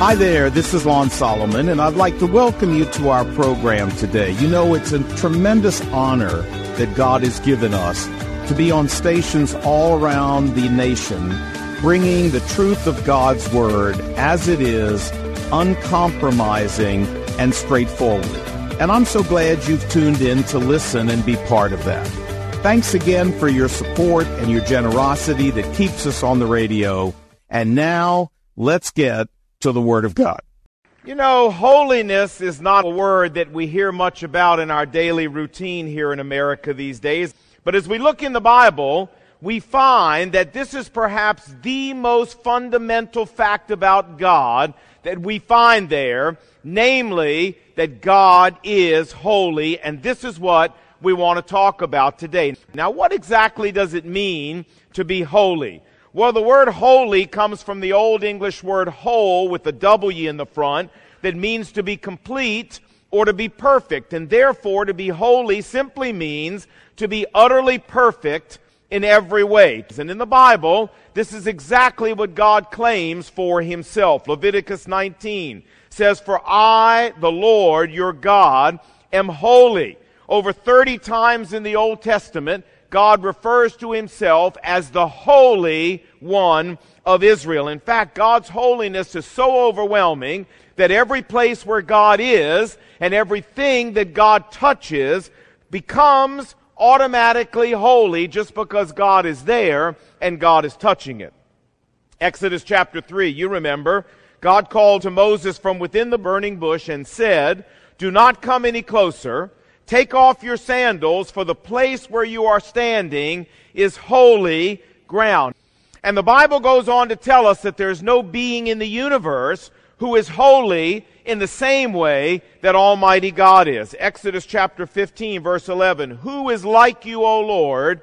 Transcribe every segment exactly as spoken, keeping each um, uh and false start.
Hi there, this is Lon Solomon, and I'd like to welcome you to our program today. You know, it's a tremendous honor that God has given us to be on stations all around the nation, bringing the truth of God's Word as it is, uncompromising and straightforward. And I'm so glad you've tuned in to listen and be part of that. Thanks again for your support and your generosity that keeps us on the radio. And now, let's get to the Word of God. You know, holiness is not a word that we hear much about in our daily routine here in America these days. But as we look in the Bible, we find that this is perhaps the most fundamental fact about God that we find there, namely that God is holy, and this is what we want to talk about today. Now, what exactly does it mean to be holy? Well, the word holy comes from the Old English word whole with a W in the front that means to be complete or to be perfect. And therefore, to be holy simply means to be utterly perfect in every way. And in the Bible, this is exactly what God claims for himself. Leviticus nineteen says, "For I, the Lord, your God, am holy." Over thirty times in the Old Testament, God refers to himself as the Holy One of Israel. In fact, God's holiness is so overwhelming that every place where God is and everything that God touches becomes automatically holy just because God is there and God is touching it. Exodus chapter three, you remember, God called to Moses from within the burning bush and said, "Do not come any closer. Take off your sandals, for the place where you are standing is holy ground." And the Bible goes on to tell us that there's no being in the universe who is holy in the same way that Almighty God is. Exodus chapter fifteen, verse eleven, "Who is like you, O Lord,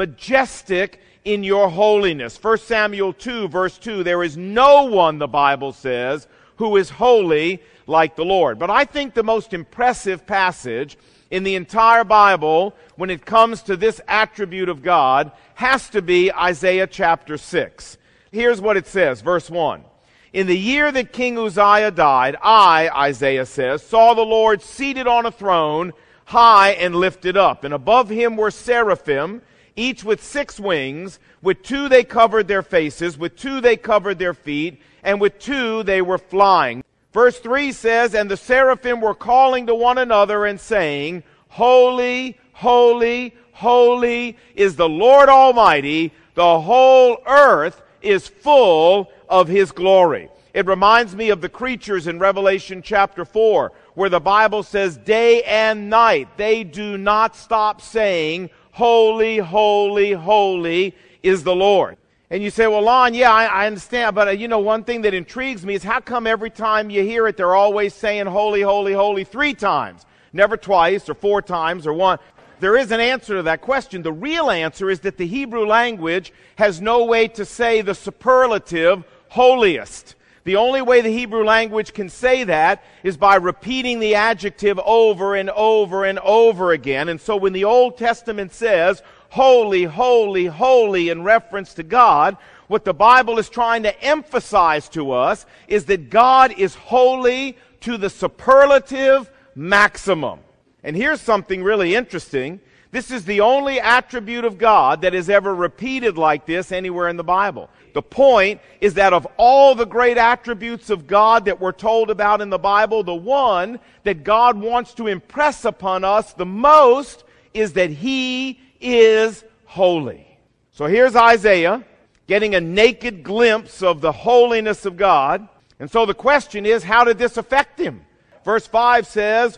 majestic in your holiness?" First Samuel two, verse two, "There is no one," the Bible says, "who is holy like the Lord." But I think the most impressive passage in the entire Bible, when it comes to this attribute of God, has to be Isaiah chapter six. Here's what it says, verse one. "In the year that King Uzziah died, I," Isaiah says, "saw the Lord seated on a throne, high and lifted up. And above him were seraphim, each with six wings. With two they covered their faces, with two they covered their feet, and with two they were flying." Verse three says, "And the seraphim were calling to one another and saying, Holy, holy, holy is the Lord Almighty. The whole earth is full of his glory." It reminds me of the creatures in Revelation chapter four, where the Bible says day and night they do not stop saying, Holy, holy, holy is the Lord. And you say, "Well, Lon, yeah, I, I understand, but uh, you know, one thing that intrigues me is how come every time you hear it, they're always saying holy, holy, holy three times, never twice or four times or one?" There is an answer to that question. The real answer is that the Hebrew language has no way to say the superlative holiest. The only way the Hebrew language can say that is by repeating the adjective over and over and over again. And so when the Old Testament says, holy, holy, holy in reference to God, what the Bible is trying to emphasize to us is that God is holy to the superlative maximum. And here's something really interesting. This is the only attribute of God that is ever repeated like this anywhere in the Bible. The point is that of all the great attributes of God that we're told about in the Bible, the one that God wants to impress upon us the most is that He is holy. So here's Isaiah getting a naked glimpse of the holiness of God. And so the question is, how did this affect him? Verse five says,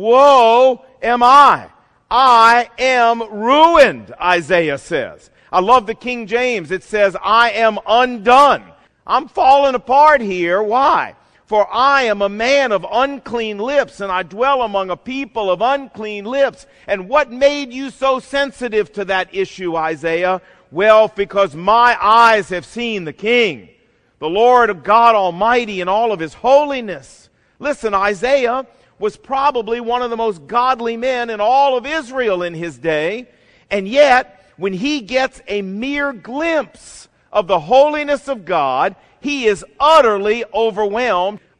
"Woe am I! I am ruined," Isaiah says. I love the King James. It says, "I am undone." I'm falling apart here. Why? "For I am a man of unclean lips, and I dwell among a people of unclean lips." And what made you so sensitive to that issue, Isaiah? Well, because my eyes have seen the King, the Lord God Almighty in all of His holiness. Listen, Isaiah was probably one of the most godly men in all of Israel in his day, and yet, when he gets a mere glimpse of the holiness of God, he is utterly overwhelmed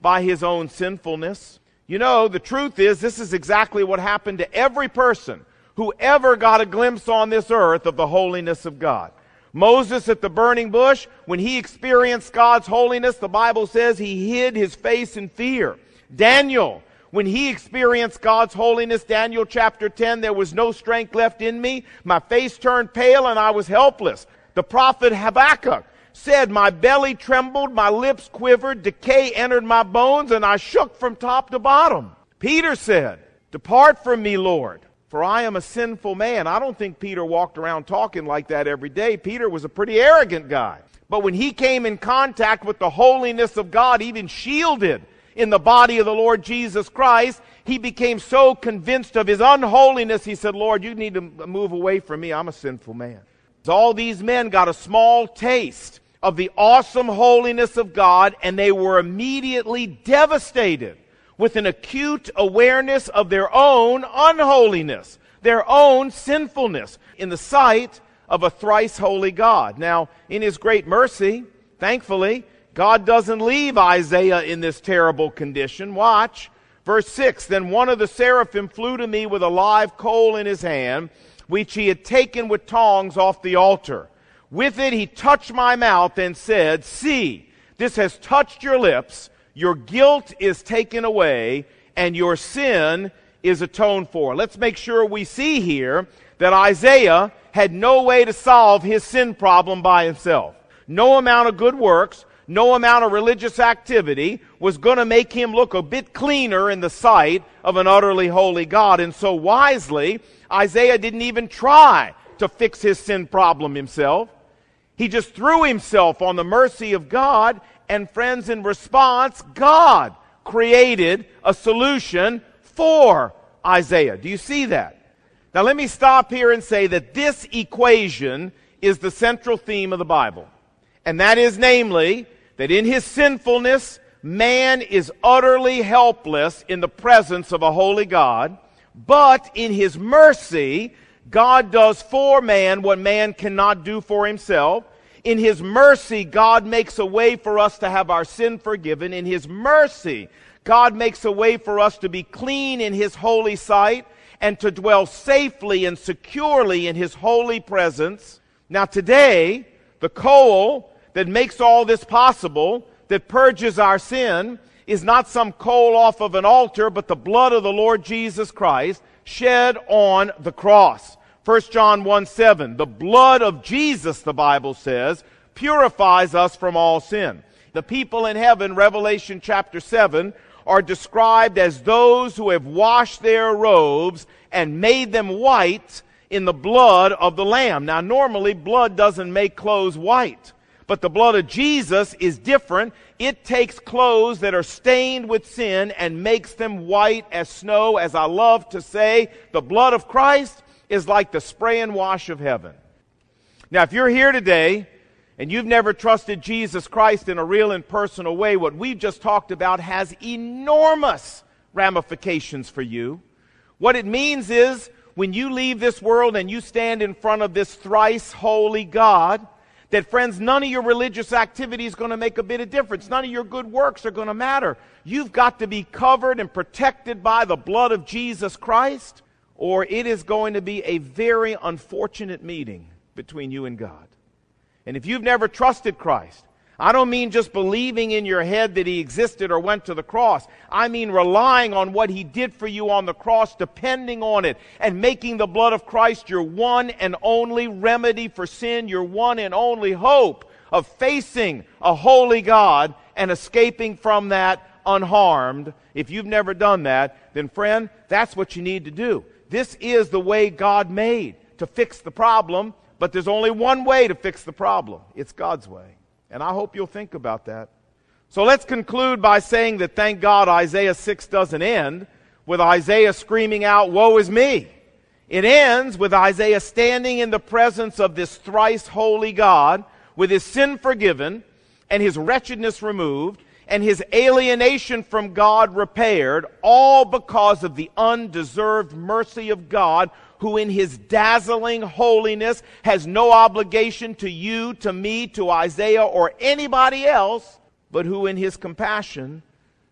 by his own sinfulness. You know, the truth is, this is exactly what happened to every person who ever got a glimpse on this earth of the holiness of God. Moses at the burning bush, when he experienced God's holiness, the Bible says he hid his face in fear. Daniel, when he experienced God's holiness, Daniel chapter ten, there was no strength left in me. My face turned pale and I was helpless. The prophet Habakkuk said, my belly trembled, my lips quivered, decay entered my bones, and I shook from top to bottom. Peter said, depart from me, Lord, for I am a sinful man. I don't think Peter walked around talking like that every day. Peter was a pretty arrogant guy. But when he came in contact with the holiness of God, even shielded in the body of the Lord Jesus Christ, he became so convinced of his unholiness, he said, Lord, you need to move away from me. I'm a sinful man. All these men got a small taste of the awesome holiness of God, and they were immediately devastated with an acute awareness of their own unholiness, their own sinfulness in the sight of a thrice holy God. Now, in his great mercy, thankfully, God doesn't leave Isaiah in this terrible condition. Watch. Verse six, then one of the seraphim flew to me with a live coal in his hand, which he had taken with tongs off the altar. With it he touched my mouth and said, see, this has touched your lips, your guilt is taken away, and your sin is atoned for. Let's make sure we see here that Isaiah had no way to solve his sin problem by himself. No amount of good works, no amount of religious activity was going to make him look a bit cleaner in the sight of an utterly holy God. And so wisely, Isaiah didn't even try to fix his sin problem himself. He just threw himself on the mercy of God, and friends, in response, God created a solution for Isaiah. Do you see that? Now let me stop here and say that this equation is the central theme of the Bible. And that is, namely, that in his sinfulness, man is utterly helpless in the presence of a holy God, but in his mercy, God does for man what man cannot do for himself. In his mercy, God makes a way for us to have our sin forgiven. In his mercy, God makes a way for us to be clean in his holy sight and to dwell safely and securely in his holy presence. Now today, the coal that makes all this possible, that purges our sin, is not some coal off of an altar, but the blood of the Lord Jesus Christ shed on the cross. First John one seven, the blood of Jesus, the Bible says, purifies us from all sin. The people in heaven, Revelation chapter seven, are described as those who have washed their robes and made them white in the blood of the Lamb. Now normally blood doesn't make clothes white, but the blood of Jesus is different. It takes clothes that are stained with sin and makes them white as snow. As I love to say, the blood of Christ is like the spray and wash of heaven. Now, if you're here today and you've never trusted Jesus Christ in a real and personal way, what we've just talked about has enormous ramifications for you. What it means is, when you leave this world and you stand in front of this thrice holy God, that, friends, none of your religious activity is going to make a bit of difference. None of your good works are going to matter. You've got to be covered and protected by the blood of Jesus Christ, or it is going to be a very unfortunate meeting between you and God. And if you've never trusted Christ, I don't mean just believing in your head that he existed or went to the cross. I mean relying on what he did for you on the cross, depending on it, and making the blood of Christ your one and only remedy for sin, your one and only hope of facing a holy God and escaping from that unharmed. If you've never done that, then friend, that's what you need to do. This is the way God made to fix the problem, but there's only one way to fix the problem. It's God's way. And I hope you'll think about that. So let's conclude by saying that, thank God, Isaiah six doesn't end with Isaiah screaming out, woe is me. It ends with Isaiah standing in the presence of this thrice holy God with his sin forgiven and his wretchedness removed and his alienation from God repaired, all because of the undeserved mercy of God, who in his dazzling holiness has no obligation to you, to me, to Isaiah, or anybody else, but who in his compassion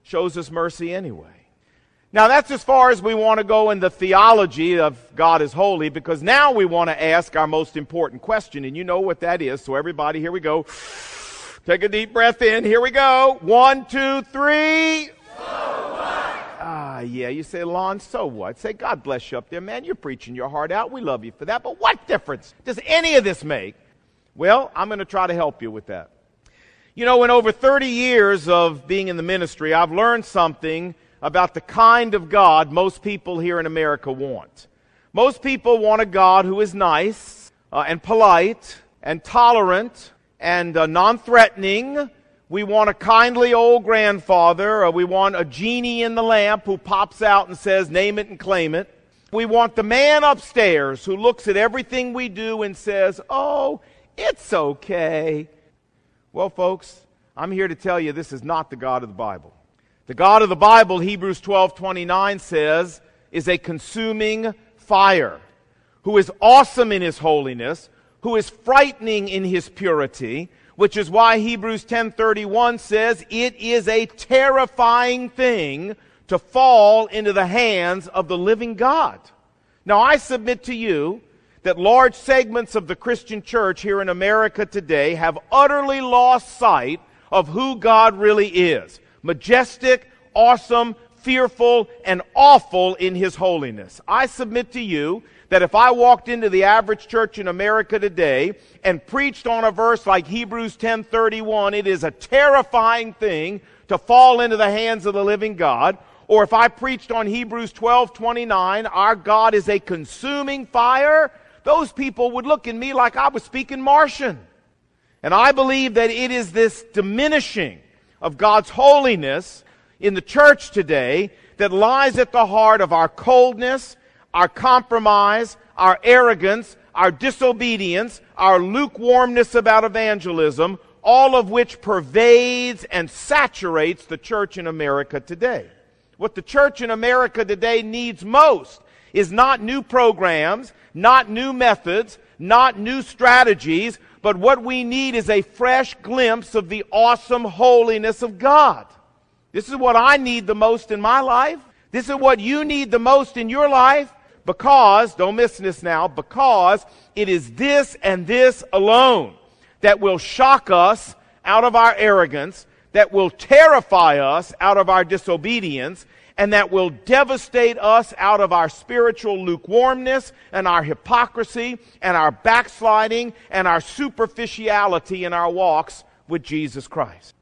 shows us mercy anyway. Now that's as far as we want to go in the theology of God is holy, because now we want to ask our most important question, and you know what that is. So everybody, here we go. Take a deep breath in. Here we go. One, two, three. So what? Ah, yeah, you say, Lon, so what? Say, God bless you up there, man. You're preaching your heart out. We love you for that. But what difference does any of this make? Well, I'm going to try to help you with that. You know, in over thirty years of being in the ministry, I've learned something about the kind of God most people here in America want. Most people want a God who is nice uh, and polite and tolerant and uh, non-threatening. We want a kindly old grandfather, or we want a genie in the lamp who pops out and says, name it and claim it. We want the man upstairs who looks at everything we do and says, oh, it's okay. Well, folks, I'm here to tell you this is not the God of the Bible. The God of the Bible, Hebrews twelve twenty-nine says, is a consuming fire, who is awesome in his holiness, who is frightening in his purity, which is why Hebrews ten thirty-one says it is a terrifying thing to fall into the hands of the living God. Now, I submit to you that large segments of the Christian church here in America today have utterly lost sight of who God really is. Majestic, awesome, fearful, and awful in his holiness. I submit to you that if I walked into the average church in America today and preached on a verse like Hebrews ten thirty-one, it is a terrifying thing to fall into the hands of the living God. Or if I preached on Hebrews twelve twenty-nine, our God is a consuming fire, those people would look at me like I was speaking Martian. And I believe that it is this diminishing of God's holiness in the church today that lies at the heart of our coldness, our compromise, our arrogance, our disobedience, our lukewarmness about evangelism, all of which pervades and saturates the church in America today. What the church in America today needs most is not new programs, not new methods, not new strategies, but what we need is a fresh glimpse of the awesome holiness of God. This is what I need the most in my life. This is what you need the most in your life, because, don't miss this now, because it is this and this alone that will shock us out of our arrogance, that will terrify us out of our disobedience, and that will devastate us out of our spiritual lukewarmness and our hypocrisy and our backsliding and our superficiality in our walks with Jesus Christ.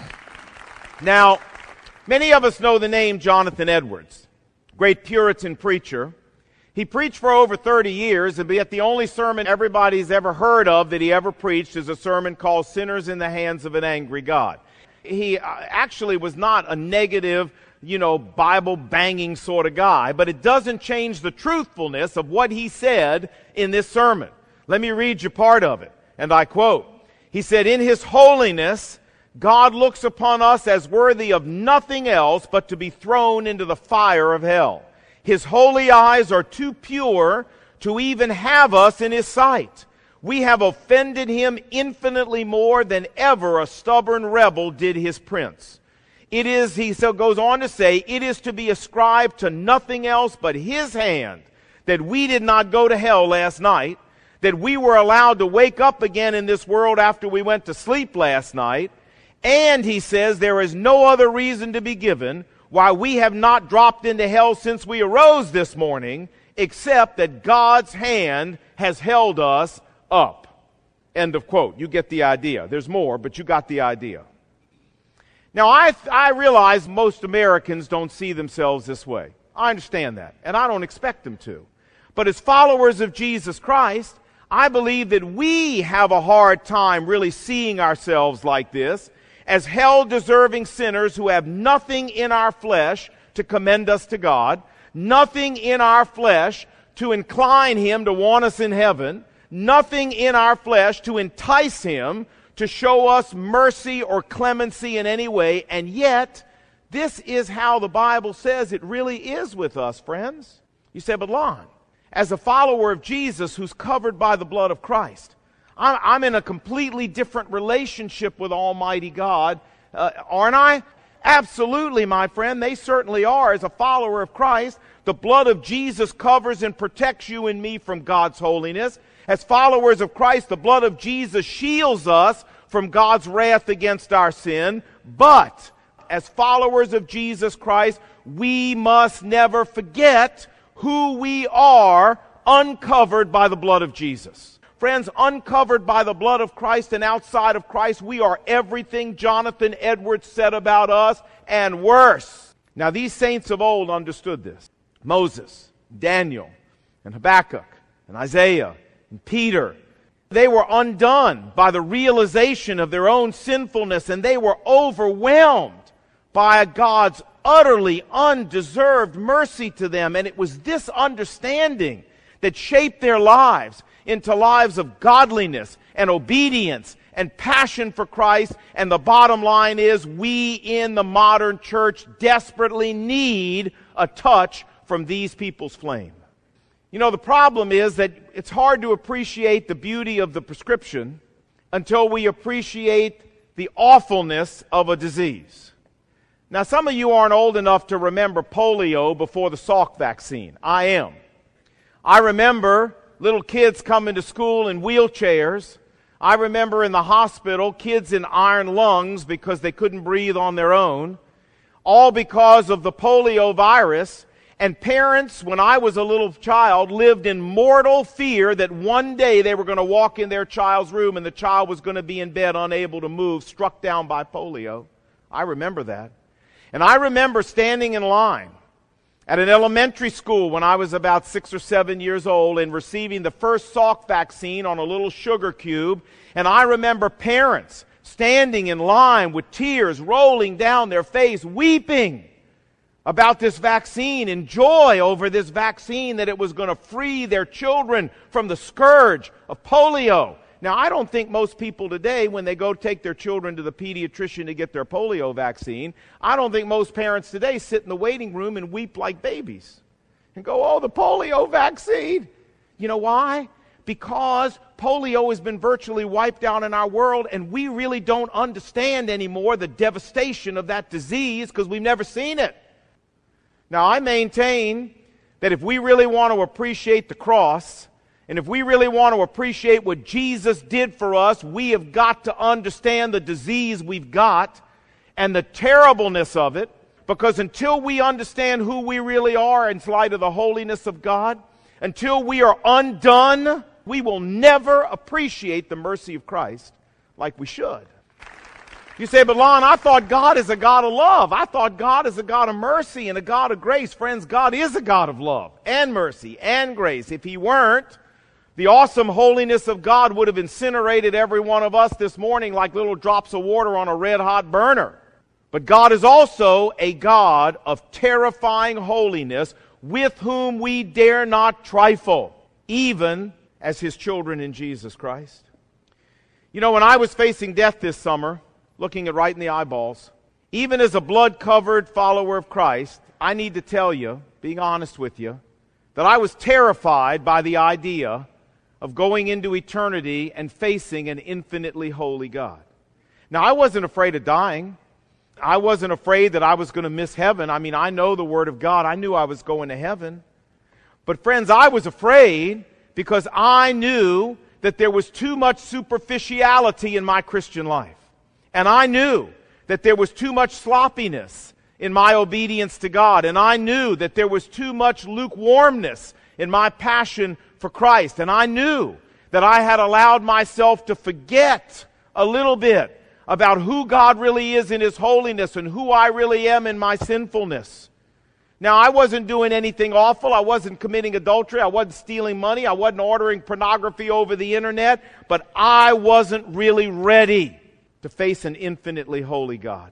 Now, many of us know the name Jonathan Edwards, great Puritan preacher. He preached for over thirty years, and yet the only sermon everybody's ever heard of that he ever preached is a sermon called Sinners in the Hands of an Angry God. He actually was not a negative, you know, Bible-banging sort of guy, but it doesn't change the truthfulness of what he said in this sermon. Let me read you part of it, and I quote. He said, "In his holiness, God looks upon us as worthy of nothing else but to be thrown into the fire of hell. His holy eyes are too pure to even have us in his sight. We have offended him infinitely more than ever a stubborn rebel did his prince. It is," he so goes on to say, "it is to be ascribed to nothing else but his hand that we did not go to hell last night, that we were allowed to wake up again in this world after we went to sleep last night, and," he says, "there is no other reason to be given why we have not dropped into hell since we arose this morning, except that God's hand has held us up." End of quote. You get the idea. There's more, but you got the idea. Now, I, I realize most Americans don't see themselves this way. I understand that, and I don't expect them to. But as followers of Jesus Christ, I believe that we have a hard time really seeing ourselves like this, as hell-deserving sinners who have nothing in our flesh to commend us to God, nothing in our flesh to incline him to want us in heaven, nothing in our flesh to entice him to show us mercy or clemency in any way, and yet, this is how the Bible says it really is with us, friends. You say, but Lon, as a follower of Jesus who's covered by the blood of Christ, I'm, I'm in a completely different relationship with Almighty God, uh, aren't I? Absolutely, my friend, they certainly are. As a follower of Christ, the blood of Jesus covers and protects you and me from God's holiness. As followers of Christ, the blood of Jesus shields us from God's wrath against our sin. But as followers of Jesus Christ, we must never forget who we are uncovered by the blood of Jesus. Friends, uncovered by the blood of Christ and outside of Christ, we are everything Jonathan Edwards said about us and worse. Now, these saints of old understood this. Moses, Daniel, and Habakkuk, and Isaiah, and Peter. They were undone by the realization of their own sinfulness, and they were overwhelmed by God's utterly undeserved mercy to them. And it was this understanding that shaped their lives into lives of godliness and obedience and passion for Christ. And the bottom line is, we in the modern church desperately need a touch from these people's flame. You know, the problem is that it's hard to appreciate the beauty of the prescription until we appreciate the awfulness of a disease. Now, some of you aren't old enough to remember polio before the Salk vaccine. I am. I remember little kids coming to school in wheelchairs. I remember in the hospital kids in iron lungs because they couldn't breathe on their own, all because of the polio virus. And parents, when I was a little child, lived in mortal fear that one day they were going to walk in their child's room and the child was going to be in bed unable to move, struck down by polio. I remember that. And I remember standing in line at an elementary school when I was about six or seven years old and receiving the first Salk vaccine on a little sugar cube. And I remember parents standing in line with tears rolling down their face, weeping about this vaccine and joy over this vaccine, that it was going to free their children from the scourge of polio. Now, I don't think most people today, when they go take their children to the pediatrician to get their polio vaccine, I don't think most parents today sit in the waiting room and weep like babies and go, oh, the polio vaccine. You know why? Because polio has been virtually wiped out in our world, and we really don't understand anymore the devastation of that disease because we've never seen it. Now, I maintain that if we really want to appreciate the cross, and if we really want to appreciate what Jesus did for us, we have got to understand the disease we've got and the terribleness of it, because until we understand who we really are in light of the holiness of God, until we are undone, we will never appreciate the mercy of Christ like we should. You say, but Lon, I thought God is a God of love. I thought God is a God of mercy and a God of grace. Friends, God is a God of love and mercy and grace. If He weren't, the awesome holiness of God would have incinerated every one of us this morning like little drops of water on a red-hot burner. But God is also a God of terrifying holiness with whom we dare not trifle, even as His children in Jesus Christ. You know, when I was facing death this summer, looking it right in the eyeballs, even as a blood-covered follower of Christ, I need to tell you, being honest with you, that I was terrified by the idea of going into eternity and facing an infinitely holy God. Now, I wasn't afraid of dying. I wasn't afraid that I was going to miss heaven. I mean, I know the Word of God. I knew I was going to heaven. But friends, I was afraid because I knew that there was too much superficiality in my Christian life. And I knew that there was too much sloppiness in my obedience to God. And I knew that there was too much lukewarmness in my passion for Christ. And I knew that I had allowed myself to forget a little bit about who God really is in His holiness and who I really am in my sinfulness. Now, I wasn't doing anything awful. I wasn't committing adultery. I wasn't stealing money. I wasn't ordering pornography over the internet. But I wasn't really ready to face an infinitely holy God.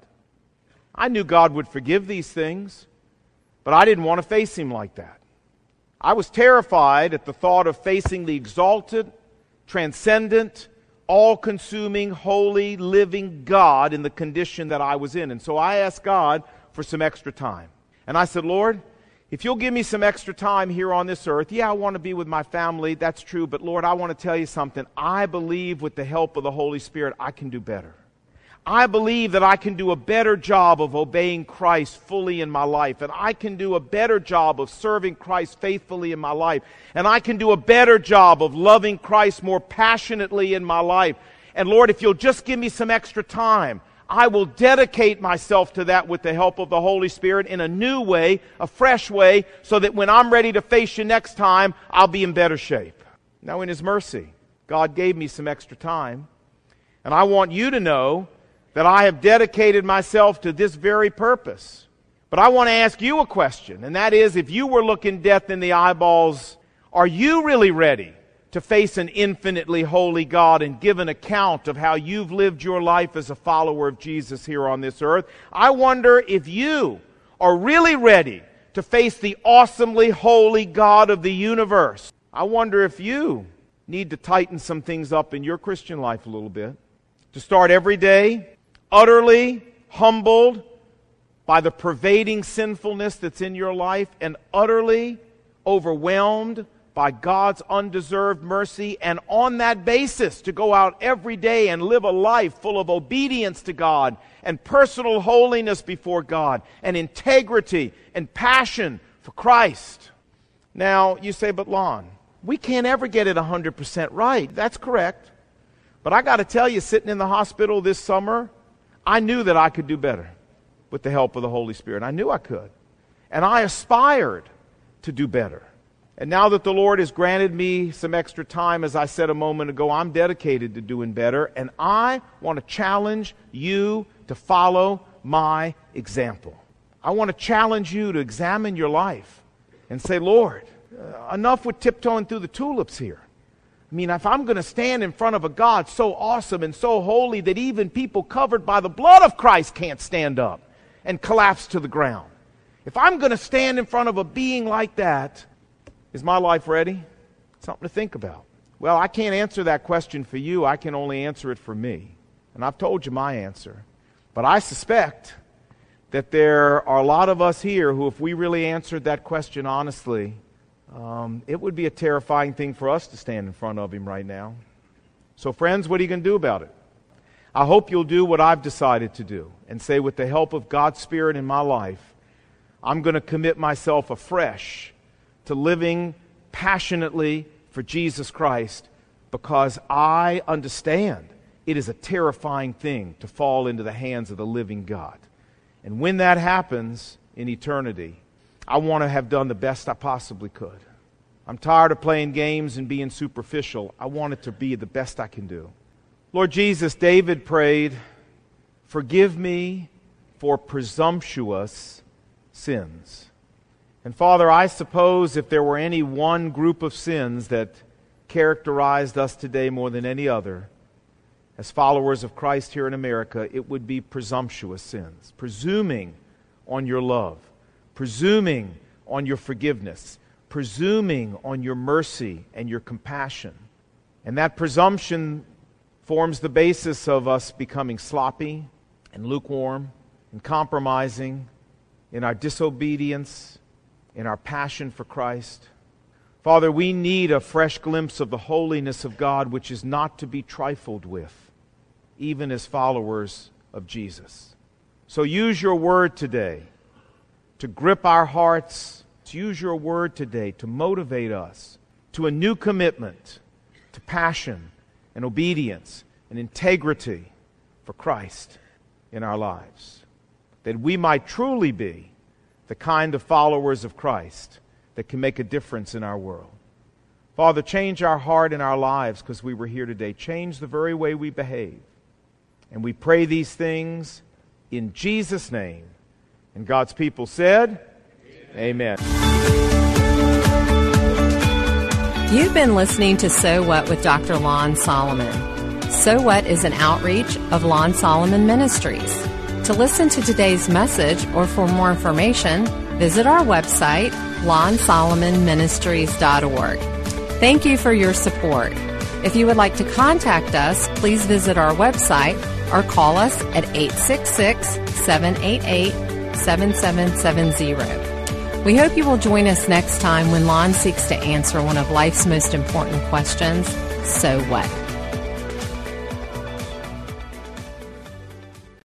I knew God would forgive these things, but I didn't want to face Him like that. I was terrified at the thought of facing the exalted, transcendent, all-consuming, holy, living God in the condition that I was in. And so I asked God for some extra time. And I said, Lord, if you'll give me some extra time here on this earth, yeah, I want to be with my family, that's true, but Lord, I want to tell you something. I believe with the help of the Holy Spirit, I can do better. I believe that I can do a better job of obeying Christ fully in my life, and I can do a better job of serving Christ faithfully in my life, and I can do a better job of loving Christ more passionately in my life. And Lord, if you'll just give me some extra time, I will dedicate myself to that with the help of the Holy Spirit in a new way, a fresh way, so that when I'm ready to face you next time, I'll be in better shape. Now, in His mercy, God gave me some extra time, and I want you to know that I have dedicated myself to this very purpose. But I want to ask you a question, and that is, if you were looking death in the eyeballs, are you really ready to face an infinitely holy God and give an account of how you've lived your life as a follower of Jesus here on this earth? I wonder if you are really ready to face the awesomely holy God of the universe. I wonder if you need to tighten some things up in your Christian life a little bit. To start every day utterly humbled by the pervading sinfulness that's in your life and utterly overwhelmed by God's undeserved mercy, and on that basis to go out every day and live a life full of obedience to God and personal holiness before God and integrity and passion for Christ. Now, you say, but Lon, we can't ever get it one hundred percent right. That's correct. But I got to tell you, sitting in the hospital this summer, I knew that I could do better with the help of the Holy Spirit. I knew I could. And I aspired to do better. And now that the Lord has granted me some extra time, as I said a moment ago, I'm dedicated to doing better. And I want to challenge you to follow my example. I want to challenge you to examine your life and say, Lord, uh, enough with tiptoeing through the tulips here. I mean, if I'm going to stand in front of a God so awesome and so holy that even people covered by the blood of Christ can't stand up and collapse to the ground, if I'm going to stand in front of a being like that, is my life ready? Something to think about. Well, I can't answer that question for you. I can only answer it for me. And I've told you my answer. But I suspect that there are a lot of us here who, if we really answered that question honestly, Um, it would be a terrifying thing for us to stand in front of Him right now. So friends, what are you going to do about it? I hope you'll do what I've decided to do and say, with the help of God's Spirit in my life, I'm going to commit myself afresh to living passionately for Jesus Christ, because I understand it is a terrifying thing to fall into the hands of the living God. And when that happens in eternity, I want to have done the best I possibly could. I'm tired of playing games and being superficial. I want it to be the best I can do. Lord Jesus, David prayed, forgive me for presumptuous sins. And Father, I suppose if there were any one group of sins that characterized us today more than any other, as followers of Christ here in America, it would be presumptuous sins. Presuming on your love. Presuming on your forgiveness, presuming on your mercy and your compassion. And that presumption forms the basis of us becoming sloppy and lukewarm and compromising in our disobedience, in our passion for Christ. Father, we need a fresh glimpse of the holiness of God, which is not to be trifled with, even as followers of Jesus. So use your word today to grip our hearts, to use your word today to motivate us to a new commitment to passion and obedience and integrity for Christ in our lives, that we might truly be the kind of followers of Christ that can make a difference in our world. Father, change our heart and our lives because we were here today. Change the very way we behave. And we pray these things in Jesus' name. And God's people said, Amen. You've been listening to So What with Doctor Lon Solomon. So What is an outreach of Lon Solomon Ministries. To listen to today's message or for more information, visit our website, lon solomon ministries dot org. Thank you for your support. If you would like to contact us, please visit our website or call us at eight six six, seven eight eight, seven seven seven zero. We hope you will join us next time when Lon seeks to answer one of life's most important questions, so what?